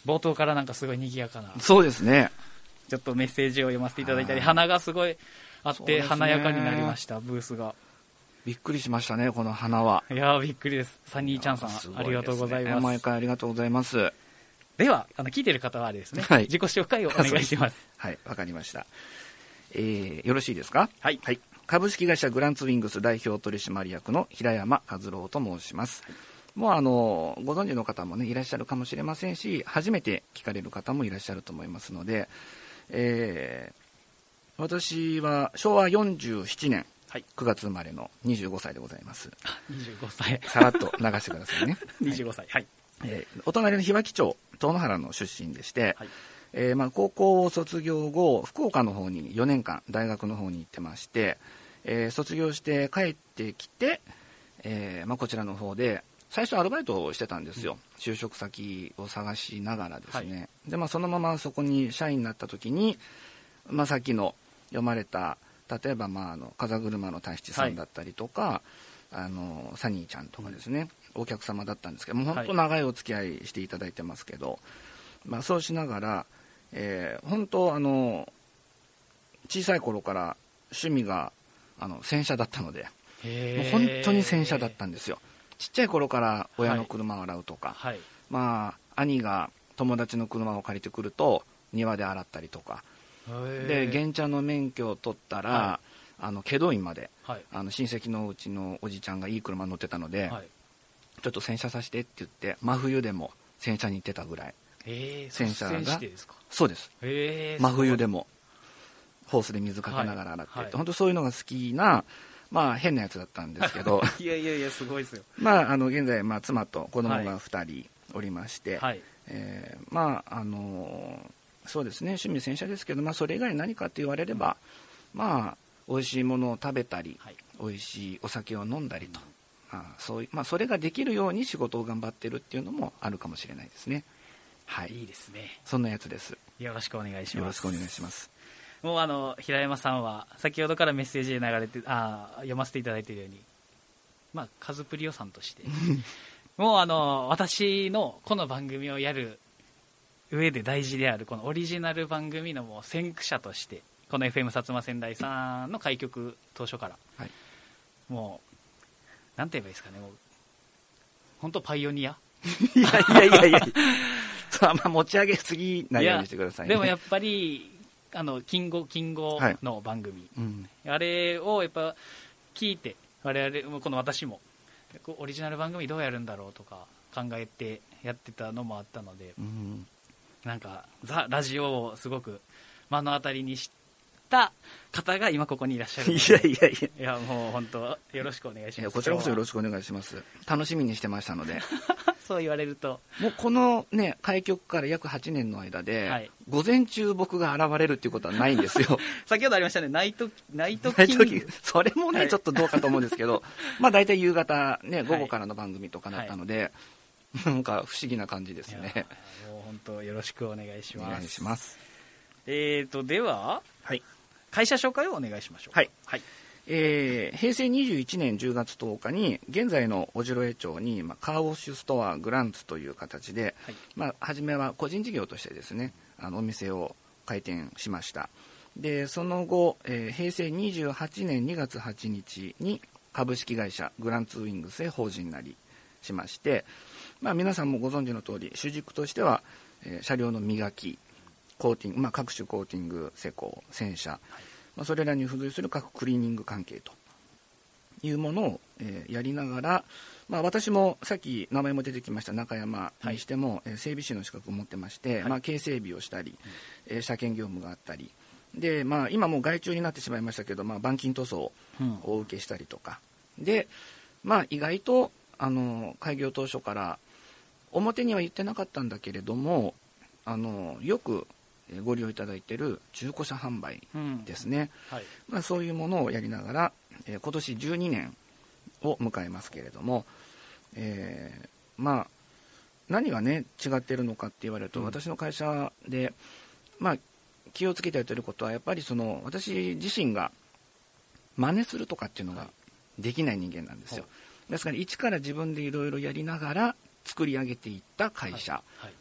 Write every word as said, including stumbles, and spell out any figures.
冒頭からなんかすごい賑やかな。 そうですね。 ちょっとメッセージを読ませていただいたり、花がすごいあって華やかになりました、ブースが。 びっくりしましたね、この花は。 いやー、びっくりです。サニーちゃんさん、ね、ありがとうございます。 毎回ありがとうございます。 では、あの聞いてる方はあれですね、 はい、 自己紹介をお願いします。 はい、わかりました。えー、よろしいですか？ はい。 はい。株式会社グランツウィングス代表取締役の平山和郎と申します。はい、もうあのご存知の方もねいらっしゃるかもしれませんし、初めて聞かれる方もいらっしゃると思いますので、えー、私はしょうわよんじゅうななねんくがつ生まれのにじゅうごさいでございます。 にじゅうごさい。 さらっと流してくださいね。 にじゅうごさい。はい。 えー、お隣の日脇町遠野原の出身でして、はい、えーまあ、高校を卒業後福岡の方によねんかん大学の方に行ってまして、えー、卒業して帰ってきて、えーまあ、こちらの方で最初アルバイトをしてたんですよ、うん、就職先を探しながらですね、はい、でまあ、そのままそこに社員になった時に、まあ、さっきの読まれた例えば、まあ、あの風車の太七さんだったりとか、はい、あのサニーちゃんとかですね、うん、お客様だったんですけどもう本当長いお付き合いしていただいてますけど、まあ、そうしながら、えー、本当あの小さい頃から趣味があの洗車だったので、もう本当に洗車だったんですよ。ちっちゃい頃から親の車を洗うとか、はいはい、まあ兄が友達の車を借りてくると庭で洗ったりとかで、原チャの免許を取ったら、はい、あの祁答院まで、はい、あの親戚のうちのおじちゃんがいい車乗ってたので、はい、ちょっと洗車させてって言って真冬でも洗車に行ってたぐらい。 えー、 洗車がですか？ そうです、 えー、 真冬でもホースで水かけながら洗って、はいはい、本当そういうのが好きな、まあ、変なやつだったんですけどいやいやいやすごいですよ。 まあ、あの現在、まあ、妻と子供がふたりおりまして、はい、えー、まああのそうですね、趣味洗車ですけど、まあ、それ以外に何かって言われれば、うん、まあ美味しいものを食べたり、はい、美味しいお酒を飲んだりと、うん、まあそういう、まあ、それができるように仕事を頑張ってるっていうのもあるかもしれないですね。はい、 いいですね。 そんなやつです。 よろしくお願いします。 よろしくお願いします。 もうあの平山さんは先ほどからメッセージで流れてあ読ませていただいているように、まあカズプリオさんとしてもうあの私のこの番組をやる上で大事であるこのオリジナル番組のもう先駆者としてこの エフエム 薩摩仙台さんの開局当初から、はい、もうなんて言えばいいですかね、もう本当パイオニアいやいやいやいやあんま持ち上げすぎないようにしてくださいね。 でもやっぱりあのキンゴキンゴの番組、はい、うん、あれをやっぱ聞いて我々この私もオリジナル番組どうやるんだろうとか考えてやってたのもあったので、うん、なんかザ・ラジオをすごく目の当たりにした方が今ここにいらっしゃるので、 いやいやいやいやもう本当よろしくお願いします。いやこちらこそよろしくお願いします。楽しみにしてましたのでそう言われるともうこのね開局から約はちねんの間で、はい、午前中僕が現れるっていうことはないんですよ先ほどありましたね、ナイトナイトキングそれもね、はい、ちょっとどうかと思うんですけどまあ大体夕方ね午後からの番組とかだったので、はい、なんか不思議な感じですね。 もう本当よろしくお願いします。 お願いします。 えーとでは、はい、会社紹介をお願いしましょう。 はい、はい、えー、へいせいにじゅういちねんじゅうがつとおかに現在の小代江町に、まあ、カーウォッシュストアグランツという形で、はい、まあ、初めは個人事業としてですねあのお店を開店しました。でその後、えー、へいせいにじゅうはちねんにがつはちにちに株式会社グランツウィングスへ法人なりしまして、まあ、皆さんもご存知の通り主軸としては、えー、車両の磨きコーティング、まあ、各種コーティング施工洗車、はい、まあ、それらに付随する各クリーニング関係というものを、えー、やりながら、まあ、私もさっき名前も出てきました中山にしても、はい、えー、整備士の資格を持ってまして、はい、まあ、軽整備をしたり、うん、えー、車検業務があったりで、まあ、今もう外注になってしまいましたけど、まあ、板金塗装をお受けしたりとか、うん、で、まあ、意外とあの開業当初から表には言ってなかったんだけれどもあのよくご利用いただいている中古車販売ですね、うん、はい、まあ、そういうものをやりながら、えー、今年じゅうにねんを迎えますけれども、えー、まあ何がね違っているのかって言われると、うん、私の会社で、まあ、気をつけてやっていることはやっぱりその私自身が真似するとかっていうのができない人間なんですよ、はい、ですから一から自分でいろいろやりながら作り上げていった会社